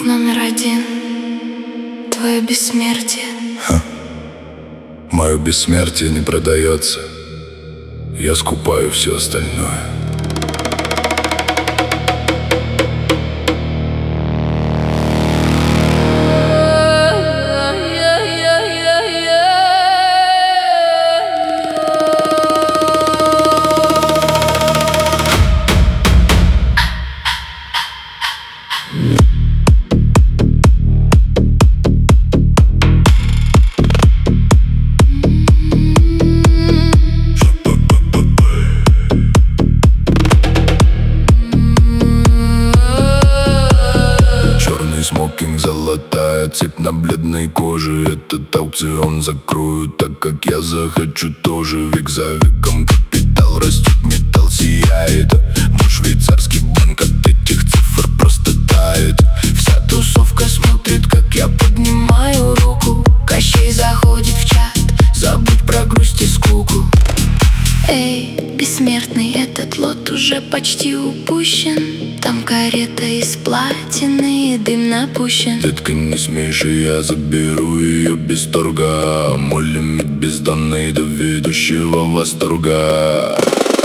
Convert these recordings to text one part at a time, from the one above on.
номер один. Твое бессмертие. Мое бессмертие не продается. Я скупаю все остальное. Смокинг, золотая цепь на бледной коже. Этот аукцион закрою, так как я захочу тоже. Век за веком капитал растет, металл сияет. Мой швейцарский банк от этих цифр просто тает. Вся тусовка смотрит, как я поднимаю руку. Кощей заходит в чат, забудь про грусть и скуку. Эй, бессмертный, этот лот уже почти упущен. Там карета из платины и дым напущен. Детка, не смейся, я заберу ее без торга. Мой лимит бездонный до ведущего восторга.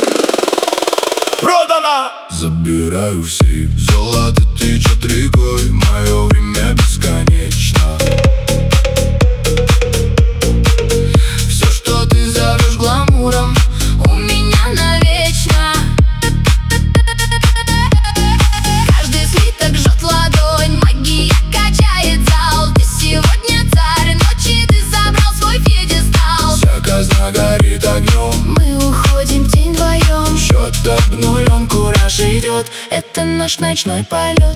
Продано! Забираю в сейф. Золото течет рекой, мое время бесконечно. Все, что ты зовешь гламуром, у меня навечно. Каждый слиток жжет ладонь, магия качает зал. Ты сегодня царь ночи, ты забрал свой пьедестал. Вся казна горит огнем, мы уходим в тень вдвоем. счет обнулен, Кураж идет, это наш ночной полет.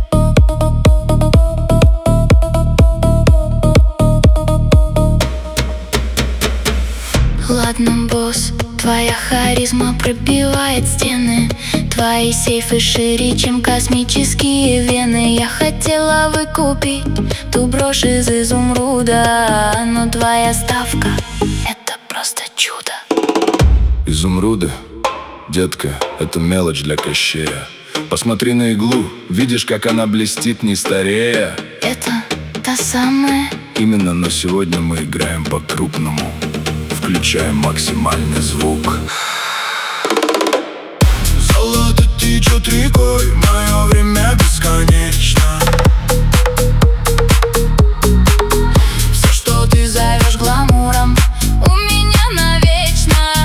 Ладно, босс, твоя харизма пробивает стены. Твои сейфы шире, чем космические вены. Я хотела выкупить ту брошь из изумруда, но твоя ставка — это просто чудо. Изумруды, детка, это мелочь для Кощея. Посмотри на иглу, видишь, как она блестит, не старея. Это та самая. Именно, но сегодня мы играем по-крупному. Включаем максимальный звук. Золото течет рекой, мое время бесконечно. Все, что ты зовешь гламуром, у меня навечно.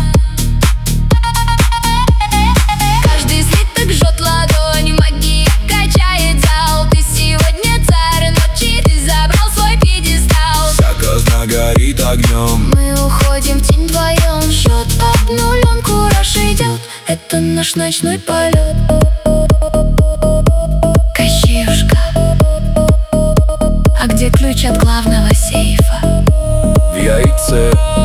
Каждый слиток жжет ладонь, магия качает зал. Ты сегодня царь ночи, ты забрал свой пьедестал. Вся казна горит огнем, мы уходим в тень вдвоем. Счет обнулен, кураж идет, это наш ночной полет. Кощеюшка, а где ключ от главного сейфа? в яйце.